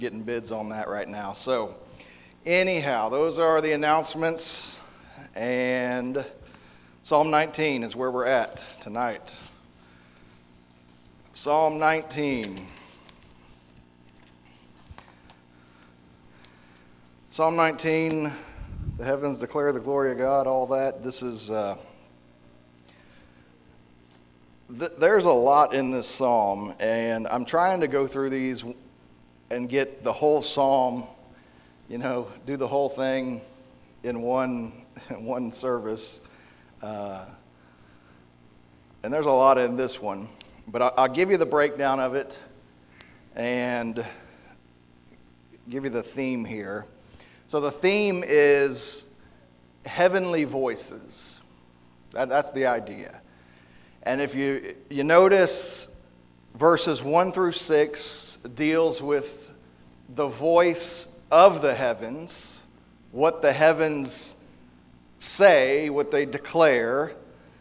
getting bids on that right now. So anyhow, those are the announcements, and Psalm 19 is where we're at tonight. Psalm 19. Psalm 19, the heavens declare the glory of God, all that. This is, there's a lot in this psalm, and I'm trying to go through these and get the whole psalm, do the whole thing in one service. And there's a lot in this one. But I'll give you the breakdown of it and give you the theme here. So the theme is heavenly voices. That's the idea. And if you notice, verses 1 through 6 deals with the voice of the heavens, what the heavens say, what they declare.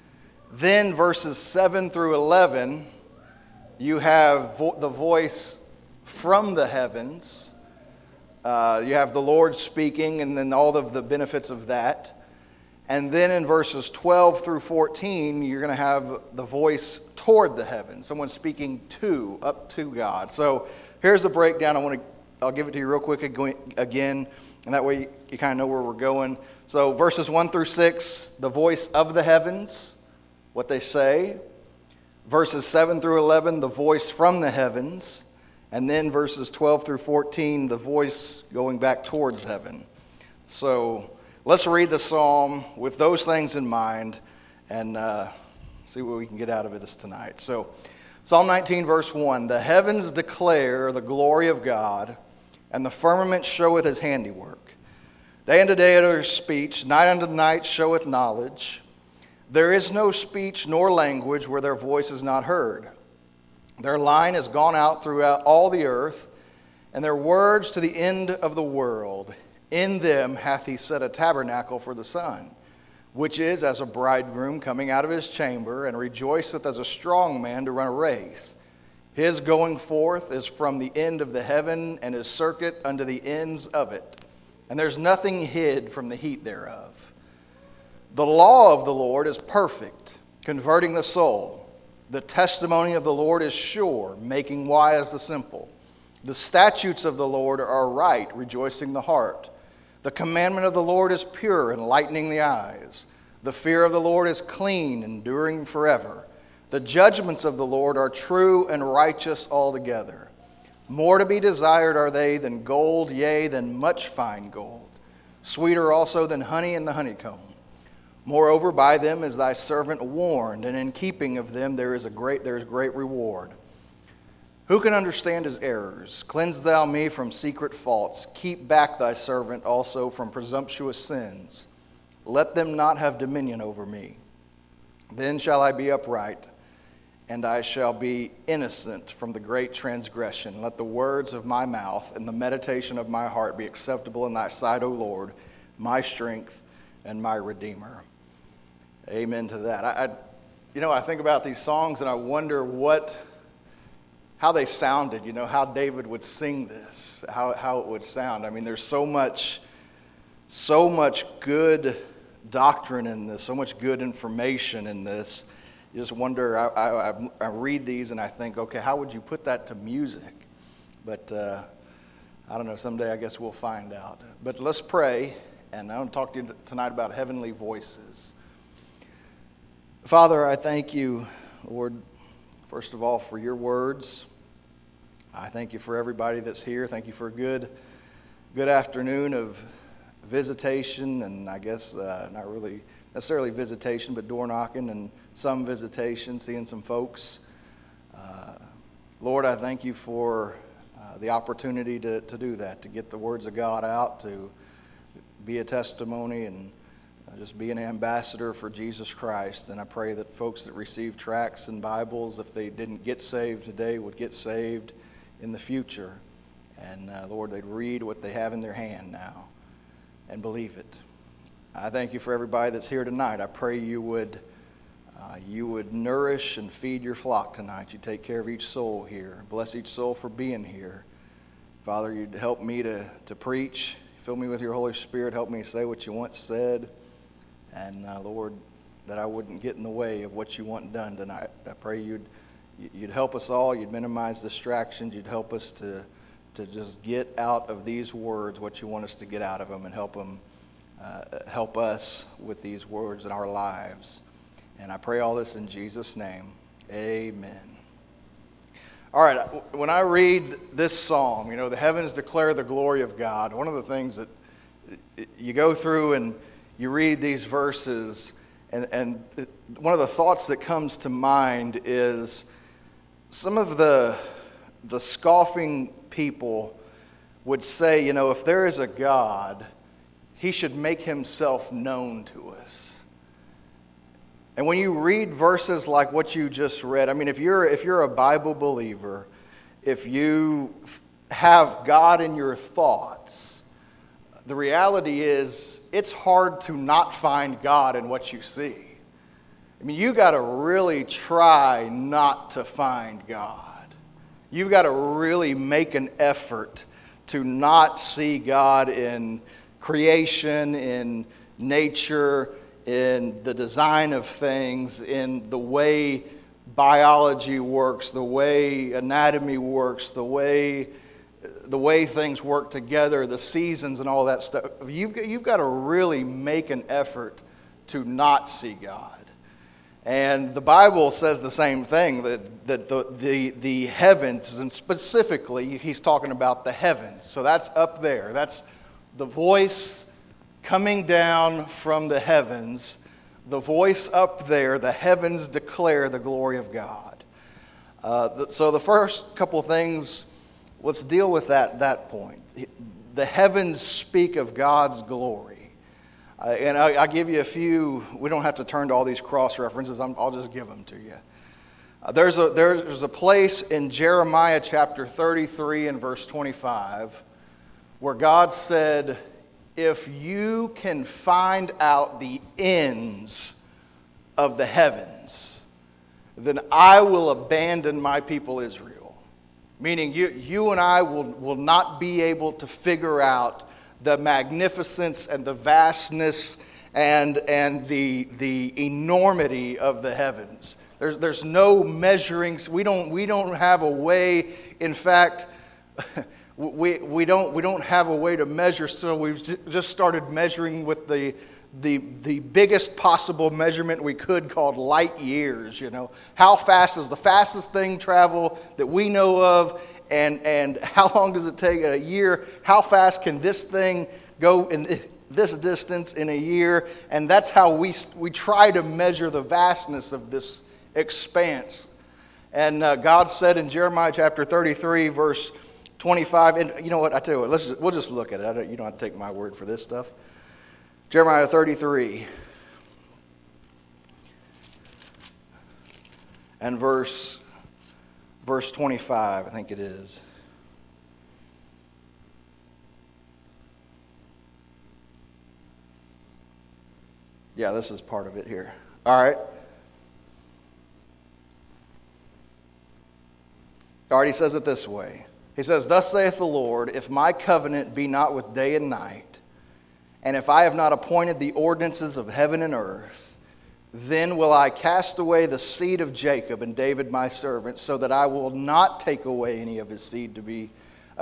Then verses 7 through 11, you have the voice from the heavens. You have the Lord speaking, and then all of the benefits of that. And then in verses 12 through 14, you're going to have the voice toward the heavens, someone speaking up to God. So here's the breakdown. I'll give it to you real quick again, and that way you kind of know where we're going. So verses 1 through 6, the voice of the heavens, what they say. Verses 7 through 11, the voice from the heavens. And then verses 12 through 14, the voice going back towards heaven. So let's read the psalm with those things in mind and see what we can get out of it this tonight. So Psalm 19, verse 1, the heavens declare the glory of God, and the firmament showeth his handiwork. Day unto day uttereth speech, night unto night showeth knowledge. There is no speech nor language where their voice is not heard. Their line is gone out throughout all the earth, and their words to the end of the world. In them hath he set a tabernacle for the sun, which is as a bridegroom coming out of his chamber, and rejoiceth as a strong man to run a race. His going forth is from the end of the heaven, and his circuit unto the ends of it. And there's nothing hid from the heat thereof. The law of the Lord is perfect, converting the soul. The testimony of the Lord is sure, making wise the simple. The statutes of the Lord are right, rejoicing the heart. The commandment of the Lord is pure, enlightening the eyes. The fear of the Lord is clean, enduring forever. The judgments of the Lord are true and righteous altogether. More to be desired are they than gold, yea, than much fine gold. Sweeter also than honey and the honeycomb. Moreover, by them is thy servant warned, and in keeping of them there is great reward. Who can understand his errors? Cleanse thou me from secret faults. Keep back thy servant also from presumptuous sins. Let them not have dominion over me. Then shall I be upright, and I shall be innocent from the great transgression. Let the words of my mouth and the meditation of my heart be acceptable in thy sight, O Lord, my strength and my Redeemer. Amen to that. I think about these songs and I wonder how they sounded, how David would sing this, how it would sound. I mean, there's so much good doctrine in this, so much good information in this. You just wonder, I read these and I think, okay, how would you put that to music? But I don't know, someday I guess we'll find out. But let's pray, and I want to talk to you tonight about heavenly voices. Father, I thank you, Lord, first of all, for your words. I thank you for everybody that's here. Thank you for a good afternoon of visitation, and I guess not really necessarily visitation, but door knocking and some visitation, seeing some folks. Lord, I thank you for the opportunity to do that, to get the words of God out, to be a testimony and just be an ambassador for Jesus Christ. And I pray that folks that receive tracts and Bibles, if they didn't get saved today, would get saved in the future. And Lord, they'd read what they have in their hand now and believe it. I thank you for everybody that's here tonight. I pray you would nourish and feed your flock tonight. You take care of each soul here. Bless each soul for being here. Father, you'd help me to preach. Fill me with your Holy Spirit. Help me say what you want said. And Lord, that I wouldn't get in the way of what you want done tonight. I pray you'd help us all. You'd minimize distractions. You'd help us to just get out of these words what you want us to get out of them, and help us with these words in our lives. And I pray all this in Jesus' name. Amen. All right, when I read this psalm, the heavens declare the glory of God. One of the things that you go through and you read these verses, and one of the thoughts that comes to mind is some of the scoffing people would say, if there is a God, he should make himself known to us. And when you read verses like what you just read, if you're a Bible believer, if you have God in your thoughts, the reality is it's hard to not find God in what you see. You got to really try not to find God. You've got to really make an effort to not see God in creation, in nature, in the design of things, in the way biology works, the way anatomy works, the way things work together, the seasons and all that stuff. You've got to really make an effort to not see God. And the Bible says the same thing, that the heavens, and specifically he's talking about the heavens. So that's up there. That's the voice coming down from the heavens. The voice up there, the heavens declare the glory of God. So the first couple things, let's deal with that point. The heavens speak of God's glory. And I'll give you a few. We don't have to turn to all these cross references. I'll just give them to you. There's a place in Jeremiah chapter 33 and verse 25 where God said, if you can find out the ends of the heavens, then I will abandon my people Israel. Meaning you and I will not be able to figure out the magnificence and the vastness and the enormity of the heavens. There's no measuring. We don't have a way. In fact, we don't have a way to measure. So we've just started measuring with the biggest possible measurement we could, called light years. How fast does the fastest thing travel that we know of? And how long does it take a year? How fast can this thing go in this distance in a year? And that's how we try to measure the vastness of this expanse. And God said in Jeremiah chapter 33, verse 25, and you know what? I tell you what, we'll just look at it. You don't have to take my word for this stuff. Jeremiah 33 and verse 25, I think it is. Yeah, this is part of it here. All right. He says it this way. He says, thus saith the Lord, if my covenant be not with day and night, and if I have not appointed the ordinances of heaven and earth, then will I cast away the seed of Jacob and David my servant, so that I will not take away any of his seed to be,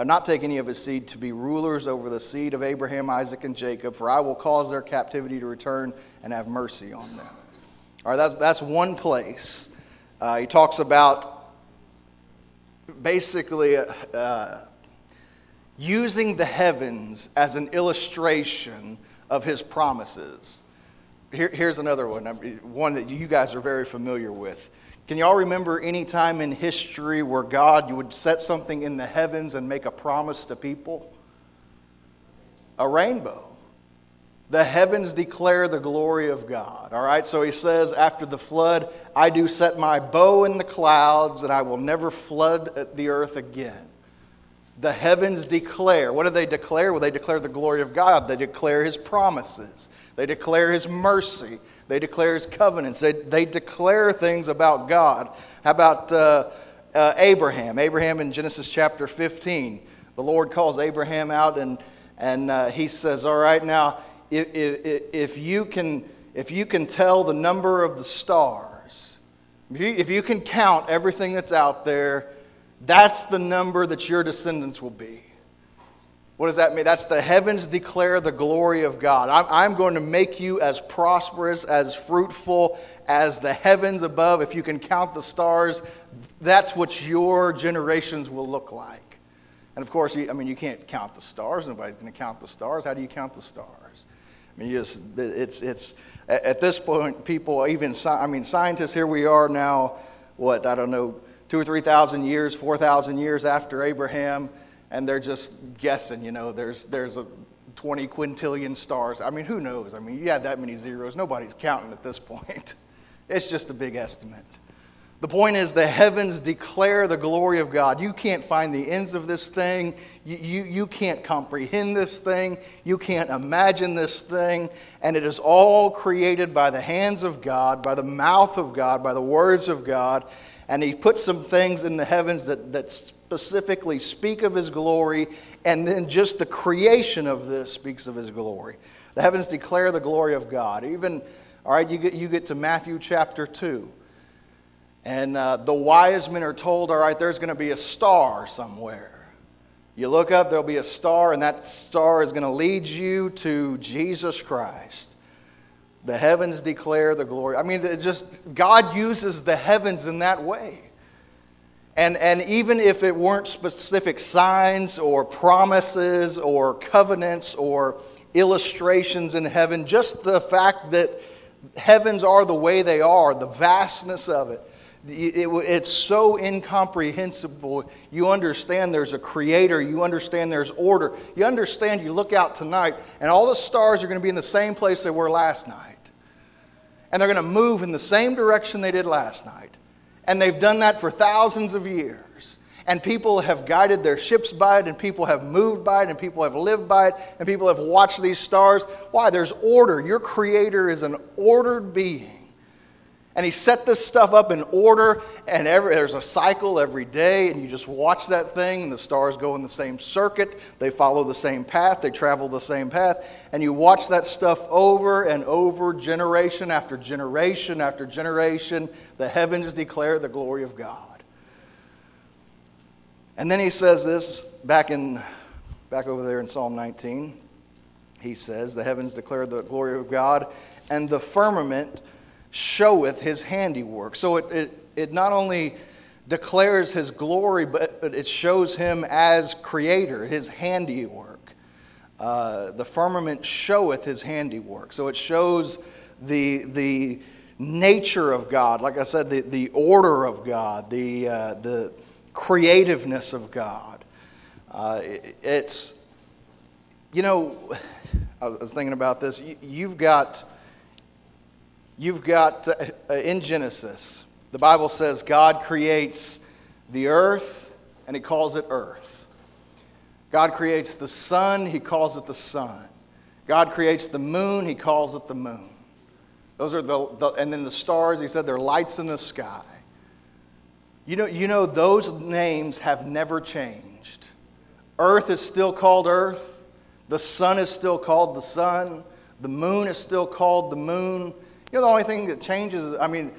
rulers over the seed of Abraham, Isaac, and Jacob. For I will cause their captivity to return and have mercy on them. All right, that's one place. He talks about basically using the heavens as an illustration of his promises. Here's another one that you guys are very familiar with. Can y'all remember any time in history where God would set something in the heavens and make a promise to people? A rainbow. The heavens declare the glory of God. All right, so he says after the flood, I do set my bow in the clouds and I will never flood the earth again. The heavens declare. What do they declare? Well, they declare the glory of God. They declare his promises. They declare his mercy. They declare his covenants. They declare things about God. How about Abraham? Abraham in Genesis chapter 15. the Lord calls Abraham out, and he says, all right, now, if you can tell the number of the stars, if you can count everything that's out there, that's the number that your descendants will be. What does that mean? That's the heavens declare the glory of God. I'm going to make you as prosperous, as fruitful as the heavens above. If you can count the stars, that's what your generations will look like. And of course, you can't count the stars. Nobody's going to count the stars. How do you count the stars? I mean, it's at this point, people, scientists, here we are now, 2,000 or 3,000 years, 4,000 years after Abraham, and they're just guessing, there's a 20 quintillion stars. I mean, who knows? I mean, you add that many zeros, nobody's counting at this point. It's just a big estimate. The point is, the heavens declare the glory of God. You can't find the ends of this thing. You can't comprehend this thing. You can't imagine this thing. And it is all created by the hands of God, by the mouth of God, by the words of God. And He put some things in the heavens that specifically speak of His glory. And then just the creation of this speaks of His glory. The heavens declare the glory of God. Even, all right, you get to Matthew chapter 2. And the wise men are told, all right, there's going to be a star somewhere. You look up, there'll be a star, and that star is going to lead you to Jesus Christ. The heavens declare the glory. I mean, God uses the heavens in that way. And even if it weren't specific signs or promises or covenants or illustrations in heaven, just the fact that heavens are the way they are, the vastness of it, it's so incomprehensible. You understand there's a creator. You understand there's order. You understand, you look out tonight, and all the stars are going to be in the same place they were last night. And they're going to move in the same direction they did last night. And they've done that for thousands of years. And people have guided their ships by it, and people have moved by it, and people have lived by it, and people have watched these stars. Why? There's order. Your creator is an ordered being. And He set this stuff up in order, and there's a cycle every day, and you just watch that thing, and the stars go in the same circuit, they follow the same path, they travel the same path, and you watch that stuff over and over, generation after generation after generation. The heavens declare the glory of God. And then He says this, back over there in Psalm 19, He says, the heavens declare the glory of God, and the firmament showeth His handiwork. So it not only declares His glory, but it shows Him as creator, His handiwork. The firmament showeth His handiwork. So it shows the nature of God. Like I said, the order of God, the creativeness of God. It's, I was thinking about this. You've got in Genesis, the Bible says God creates the earth, and He calls it earth. God creates the sun, He calls it the sun. God creates the moon, He calls it the moon. Those are and then the stars, He said they're lights in the sky. You know those names have never changed. Earth is still called earth. The sun is still called the sun. The moon is still called the moon. The only thing that changes,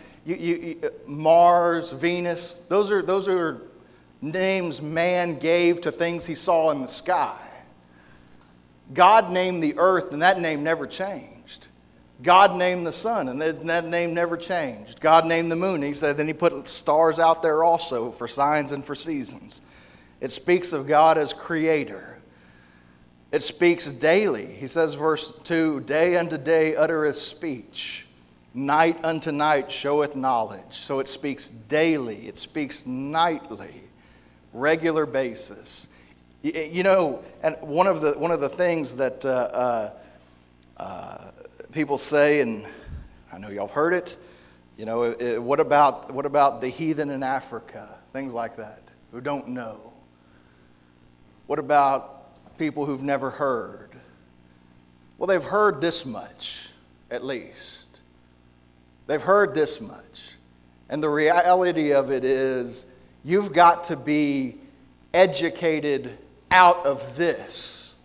Mars, Venus, those are names man gave to things he saw in the sky. God named the earth, and that name never changed. God named the sun, and that name never changed. God named the moon. He said, then He put stars out there also for signs and for seasons. It speaks of God as creator. It speaks daily. He says, verse 2, day unto day uttereth speech. Night unto night showeth knowledge. So it speaks daily. It speaks nightly. Regular basis. And one of the things that people say, and I know y'all have heard it, what about the heathen in Africa? Things like that, who don't know. What about people who've never heard? Well, they've heard this much, at least. They've heard this much. And the reality of it is, you've got to be educated out of this.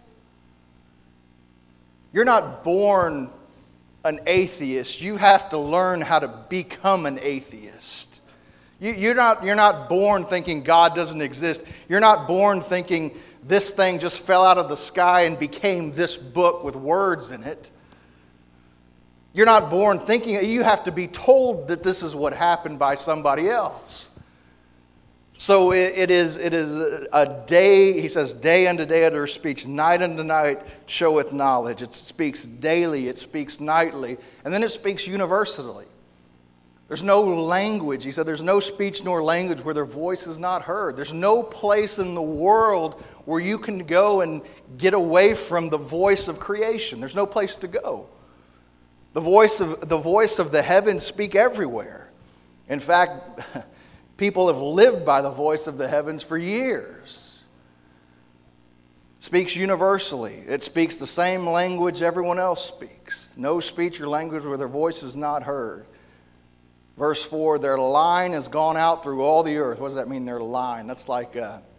You're not born an atheist. You have to learn how to become an atheist. You're not born thinking God doesn't exist. You're not born thinking this thing just fell out of the sky and became this book with words in it. You're not born thinking it. You have to be told that this is what happened by somebody else. So it is a day, he says, day unto day uttereth speech, night unto night showeth knowledge. It speaks daily, it speaks nightly, and then it speaks universally. There's no language. He said there's no speech nor language where their voice is not heard. There's no place in the world where you can go and get away from the voice of creation. There's no place to go. The voice of the heavens speak everywhere. In fact, people have lived by the voice of the heavens for years. It speaks universally. It speaks the same language everyone else speaks. No speech or language where their voice is not heard. Verse 4, their line has gone out through all the earth. What does that mean, their line? That's like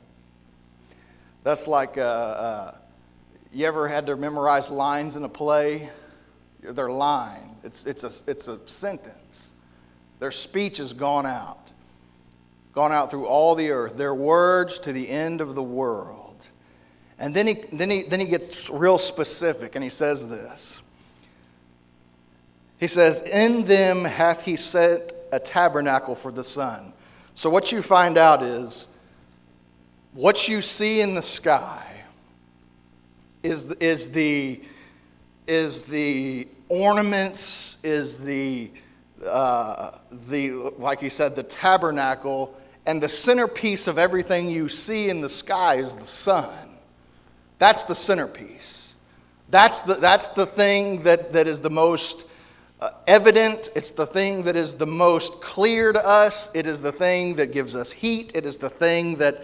you ever had to memorize lines in a play? Their line. It's a sentence. Their speech has gone out through all the earth. Their words to the end of the world. And then he gets real specific, and he says this. He says, in them hath he set a tabernacle for the sun. So what you find out is, what you see in the sky is the ornaments, is the like he said, the tabernacle, and the centerpiece of everything you see in the sky is the sun. That's the centerpiece. That's the thing that is the most evident. It's the thing that is the most clear to us. It is the thing that gives us heat. It is the thing that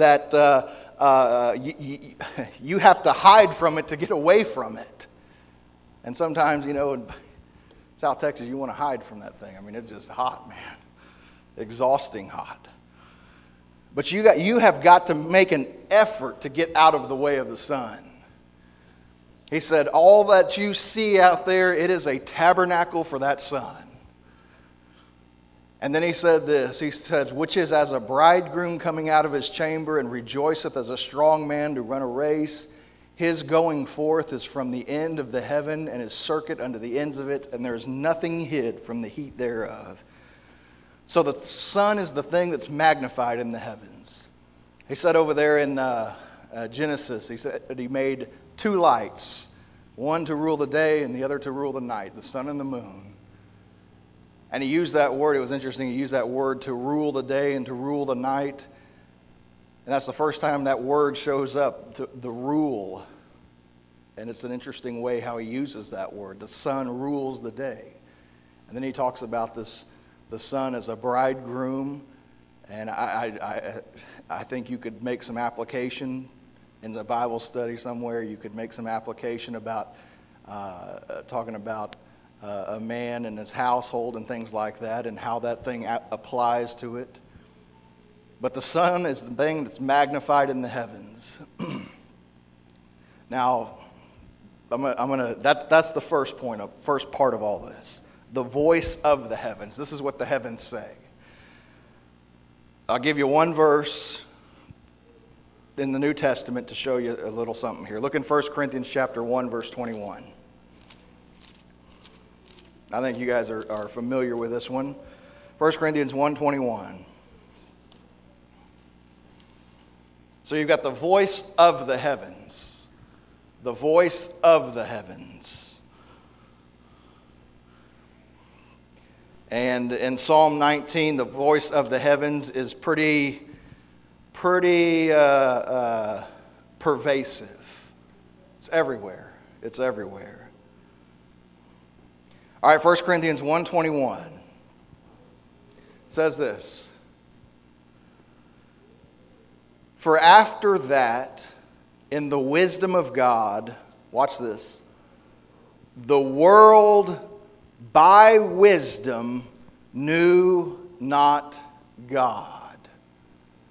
you have to hide from it to get away from it. And sometimes, in South Texas, you want to hide from that thing. I mean, it's just hot, man. Exhausting hot. But you have got to make an effort to get out of the way of the sun. He said, all that you see out there, it is a tabernacle for that sun. And then he said this, he says, which is as a bridegroom coming out of his chamber, and rejoiceth as a strong man to run a race. His going forth is from the end of the heaven, and his circuit unto the ends of it, and there is nothing hid from the heat thereof. So the sun is the thing that's magnified in the heavens. He said over there in Genesis, he said he made two lights, one to rule the day and the other to rule the night, the sun and the moon. And he used that word, it was interesting, he used that word to rule the day and to rule the night. And that's the first time that word shows up, the rule. And it's an interesting way how he uses that word. The sun rules the day. And then he talks about the sun as a bridegroom. And I think you could make some application in the Bible study somewhere. You could make some application about talking about a man and his household and things like that, and how that thing applies to it. But the sun is the thing that's magnified in the heavens. Now, that's the first part of all this. The voice of the heavens. This is what the heavens say. I'll give you one verse in the New Testament to show you a little something here. Look in 1 Corinthians chapter 1, verse 21. I think you guys are familiar with this one. 1 Corinthians 1:21. So you've got the voice of the heavens. The voice of the heavens. And in Psalm 19, the voice of the heavens is pretty pervasive. It's everywhere. It's everywhere. All right, 1 Corinthians 1:21 says this. For after that, in the wisdom of God, watch this, the world by wisdom knew not God.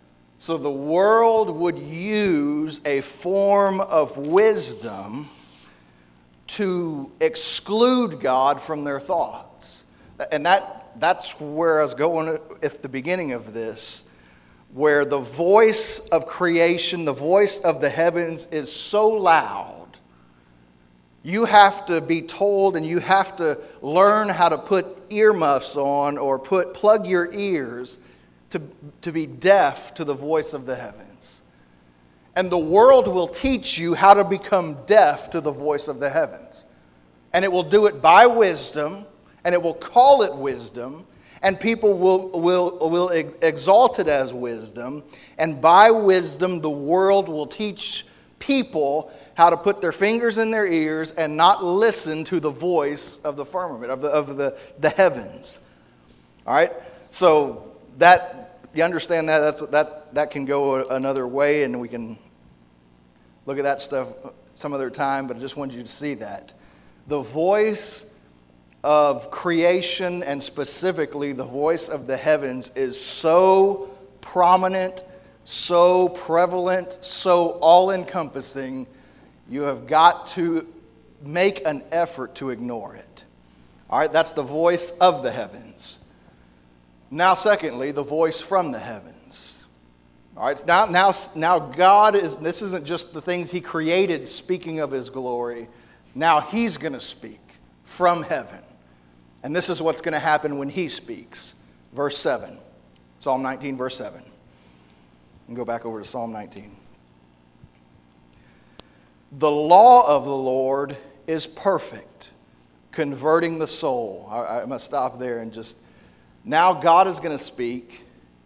So the world would use a form of wisdom to exclude God from their thoughts. And that's where I was going at the beginning of this, where the voice of creation, the voice of the heavens is so loud. You have to be told, and you have to learn how to put earmuffs on or plug your ears to be deaf to the voice of the heavens. And the world will teach you how to become deaf to the voice of the heavens. And it will do it by wisdom, and it will call it wisdom, and people will exalt it as wisdom. And by wisdom, the world will teach people how to put their fingers in their ears and not listen to the voice of the firmament, of the heavens. All right? So that, you understand that can go another way, and we can look at that stuff some other time, but I just wanted you to see that. The voice of creation, and specifically the voice of the heavens, is so prominent, so prevalent, so all-encompassing, you have got to make an effort to ignore it. All right, that's the voice of the heavens. Now, secondly, the voice from the heavens. All right, now God is, this isn't just the things He created speaking of His glory. Now He's going to speak from heaven. And this is what's going to happen when He speaks. Verse 7. Psalm 19, verse 7. And go back over to Psalm 19. The law of the Lord is perfect, converting the soul. I must stop there and just... Now God is going to speak,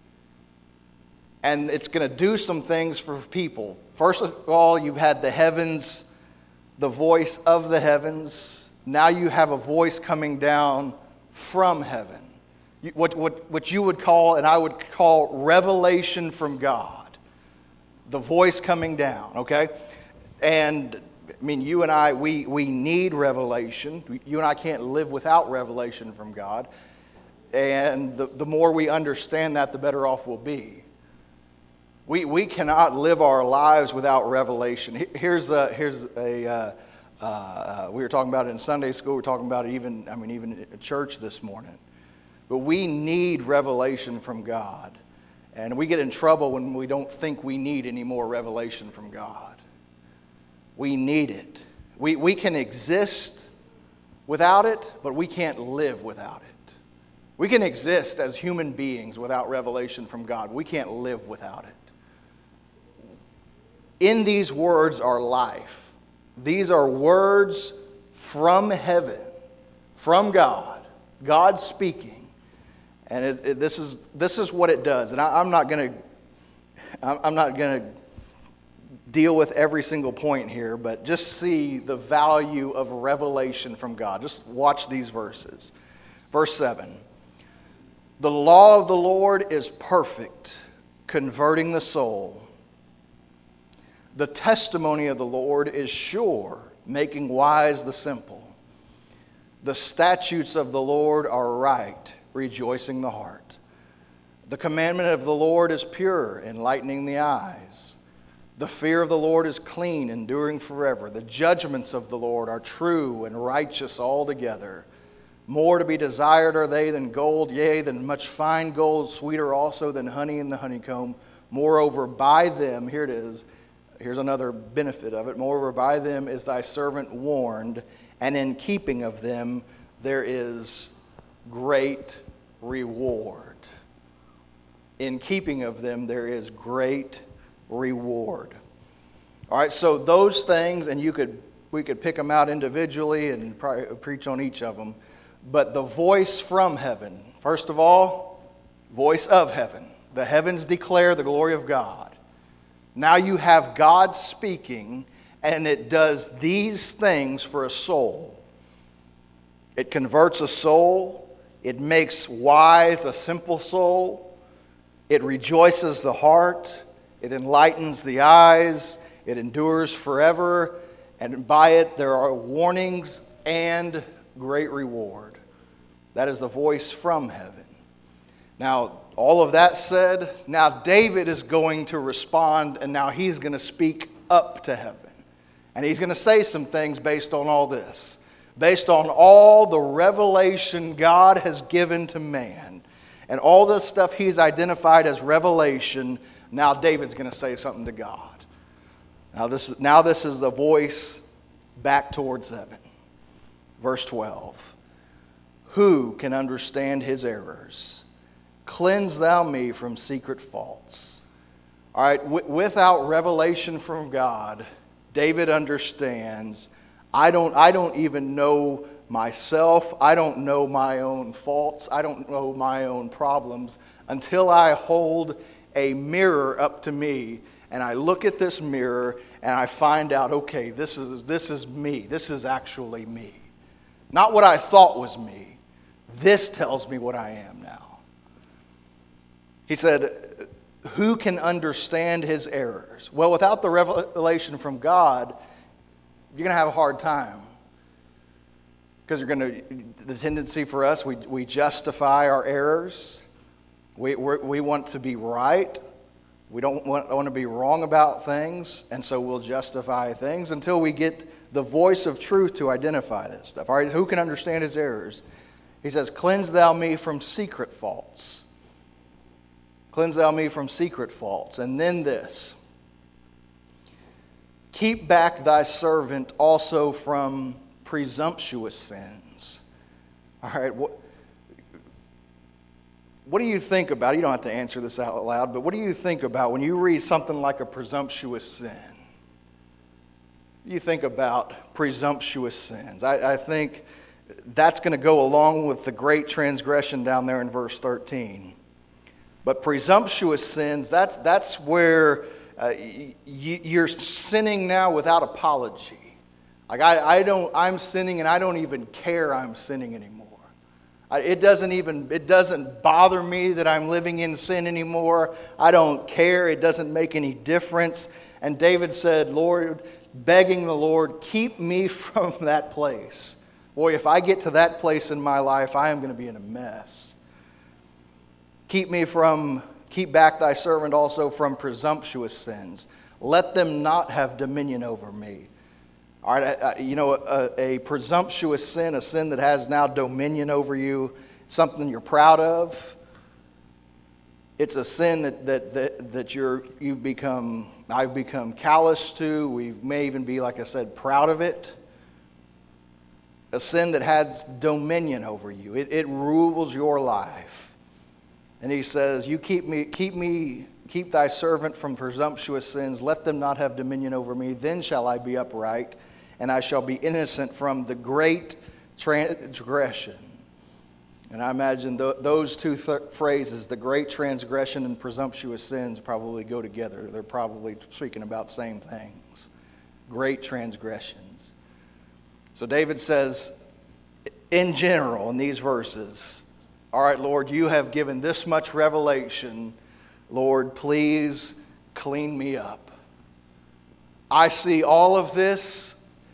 and it's going to do some things for people. First of all, you've had the heavens, the voice of the heavens. Now you have a voice coming down from heaven. What you would call, and I would call, revelation from God. The voice coming down, okay? And, I mean, you and I, we need revelation. You and I can't live without revelation from God. And the more we understand that, the better off we'll be. We cannot live our lives without revelation. Here's a we were talking about it in Sunday school. We're talking about it even at church this morning. But we need revelation from God. And we get in trouble when we don't think we need any more revelation from God. We need it. We can exist without it, but we can't live without it. We can exist as human beings without revelation from God. We can't live without it. In these words are life. These are words from heaven, from God. God speaking. And this is what it does. And I'm not going to deal with every single point here, but just see the value of revelation from God. Just watch these verses. Verse 7. The law of the Lord is perfect, converting the soul. The testimony of the Lord is sure, making wise the simple. The statutes of the Lord are right, rejoicing the heart. The commandment of the Lord is pure, enlightening the eyes. The fear of the Lord is clean, enduring forever. The judgments of the Lord are true and righteous altogether. More to be desired are they than gold, yea, than much fine gold, sweeter also than honey in the honeycomb. Moreover, by them, here it is, here's another benefit of it. Moreover, by them is thy servant warned, and in keeping of them there is great reward. In keeping of them there is great reward. All right, so those things, and we could pick them out individually and probably preach on each of them. But the voice from heaven, first of all, voice of heaven. The heavens declare the glory of God. Now you have God speaking, and it does these things for a soul. It converts a soul. It makes wise a simple soul. It rejoices the heart. It enlightens the eyes. It endures forever. And by it there are warnings and great reward. That is the voice from heaven. Now, All of that said, now David is going to respond, and now he's going to speak up to heaven. And he's going to say some things based on all this. Based on all the revelation God has given to man. And all this stuff he's identified as revelation, now David's going to say something to God. Now this is the voice back towards heaven. Verse 12. Who can understand his errors? Cleanse thou me from secret faults. All right, without revelation from God, David understands, I don't even know myself. I don't know my own faults. I don't know my own problems until I hold a mirror up to me and I look at this mirror and I find out, okay, this is me. This is actually me. Not what I thought was me. This tells me what I am now. He said, who can understand his errors? Well, without the revelation from God, you're going to have a hard time. Because the tendency for us, we justify our errors. We want to be right. We don't want to be wrong about things. And so we'll justify things until we get the voice of truth to identify this stuff. All right, who can understand his errors? He says, cleanse thou me from secret faults. Cleanse thou me from secret faults. And then this. Keep back thy servant also from presumptuous sins. All right, what do you think about? You don't have to answer this out loud, but what do you think about when you read something like a presumptuous sin? You think about presumptuous sins. I think that's going to go along with the great transgression down there in verse 13. But presumptuous sins, that's where you're sinning now without apology. Like I'm sinning and I don't even care I'm sinning anymore. It doesn't bother me that I'm living in sin anymore. I don't care. It doesn't make any difference. And David said, Lord, begging the Lord, keep me from that place. Boy, if I get to that place in my life, I am going to be in a mess. Keep back thy servant also from presumptuous sins. Let them not have dominion over me. All right, a presumptuous sin, a sin that has now dominion over you, something you're proud of. It's a sin that I've become callous to. We may even be, like I said, proud of it. A sin that has dominion over you. It rules your life. And he says, you keep thy servant from presumptuous sins. Let them not have dominion over me. Then shall I be upright, and I shall be innocent from the great transgression. And I imagine those two phrases, the great transgression and presumptuous sins, probably go together. They're probably speaking about same things. Great transgressions. So David says, in general, in these verses, all right, Lord, you have given this much revelation. Lord, please clean me up. I see all of this.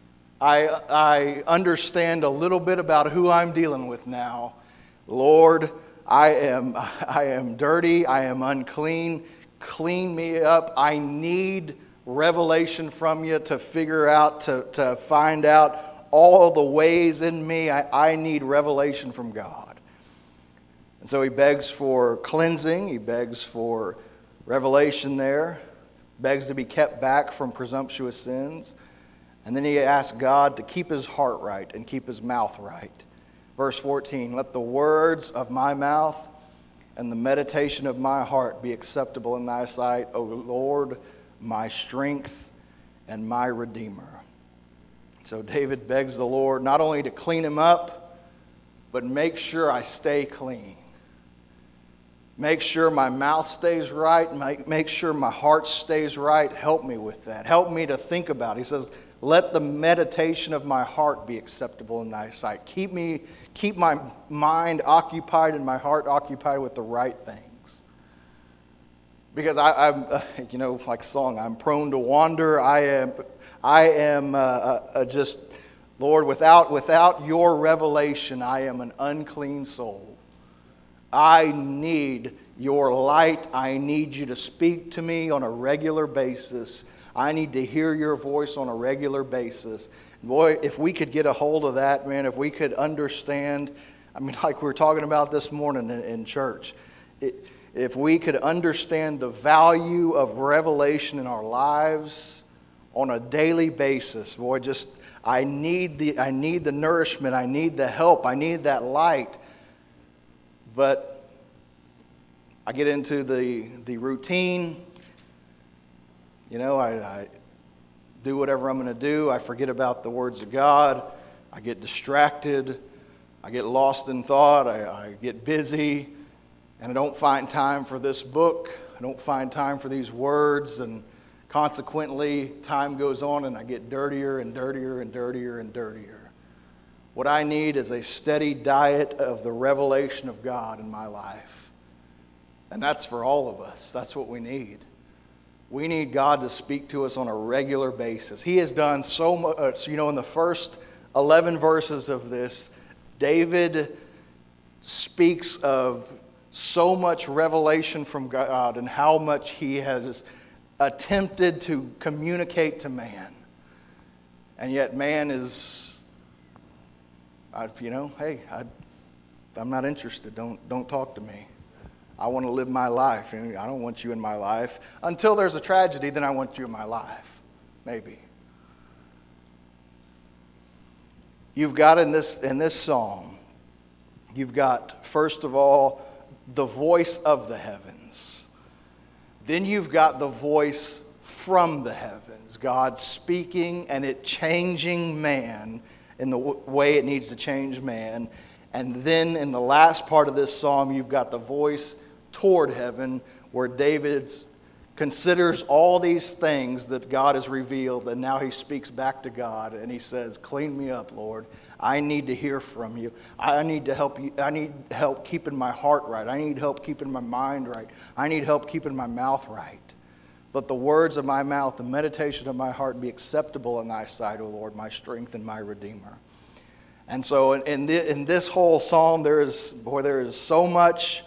I understand a little bit about who I'm dealing with now. Lord, I am dirty. I am unclean. Clean me up. I need revelation from you to figure out, to find out all the ways in me. I need revelation from God. And so he begs for cleansing. He begs for revelation there. Begs to be kept back from presumptuous sins. And then he asks God to keep his heart right and keep his mouth right. Verse 14, let the words of my mouth and the meditation of my heart be acceptable in thy sight, O Lord, my strength and my Redeemer. So David begs the Lord not only to clean him up, but make sure I stay clean. Make sure my mouth stays right. Make sure my heart stays right. Help me with that. Help me to think about it. He says, let the meditation of my heart be acceptable in thy sight. Keep my mind occupied and my heart occupied with the right things. Because I'm like a song, I'm prone to wander. I am just, Lord, without your revelation, I am an unclean soul. I need your light. I need you to speak to me on a regular basis. I need to hear your voice on a regular basis. Boy, if we could get a hold of that, man, if we could understand, I mean, like we were talking about this morning in church, if we could understand the value of revelation in our lives on a daily basis, boy, just I need the nourishment, I need the help, I need that light. But I get into the routine. You know, I do whatever I'm going to do. I forget about the words of God. I get distracted. I get lost in thought. I get busy. And I don't find time for this book. I don't find time for these words. And consequently, time goes on and I get dirtier and dirtier and dirtier and dirtier. What I need is a steady diet of the revelation of God in my life. And that's for all of us. That's what we need. We need God to speak to us on a regular basis. He has done so much. You know, in the first 11 verses of this, David speaks of so much revelation from God and how much he has attempted to communicate to man. And yet man is, hey, I'm not interested. Don't talk to me. I want to live my life. I don't want you in my life. Until there's a tragedy, then I want you in my life. Maybe. You've got in this psalm, you've got, first of all, the voice of the heavens. Then you've got the voice from the heavens. God speaking and it changing man in the way it needs to change man. And then in the last part of this psalm, you've got the voice toward heaven, where David considers all these things that God has revealed, and now he speaks back to God and he says, clean me up, Lord. I need to hear from you. I need to help you. I need help keeping my heart right. I need help keeping my mind right. I need help keeping my mouth right. Let the words of my mouth, the meditation of my heart be acceptable in thy sight, O Lord, my strength and my Redeemer. And so in this whole psalm, there is so much.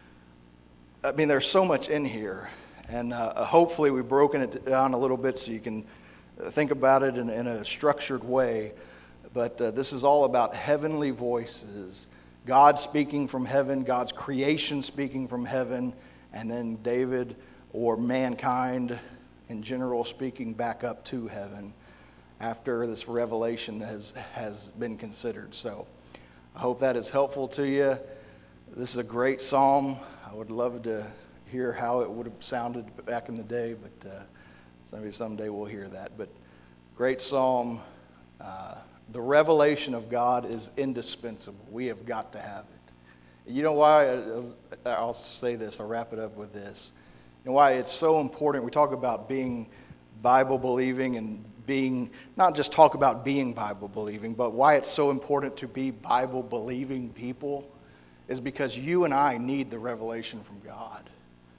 I mean, there's so much in here. And hopefully we've broken it down a little bit so you can think about it in a structured way. But this is all about heavenly voices. God speaking from heaven, God's creation speaking from heaven, and then David or mankind in general speaking back up to heaven after this revelation has been considered. So I hope that is helpful to you. This is a great psalm. I would love to hear how it would have sounded back in the day, but maybe someday we'll hear that. But great psalm. The revelation of God is indispensable. We have got to have it. You know why? I'll say this. I'll wrap it up with this. You know why it's so important? We talk about being Bible believing and being, not just talk about being Bible believing, but why it's so important to be Bible believing people is because you and I need the revelation from God.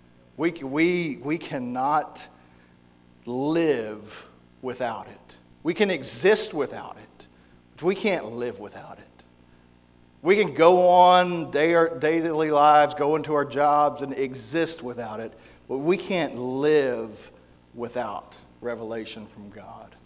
We cannot live without it. We can exist without it, but we can't live without it. We can go on daily lives, go into our jobs and exist without it, but we can't live without revelation from God.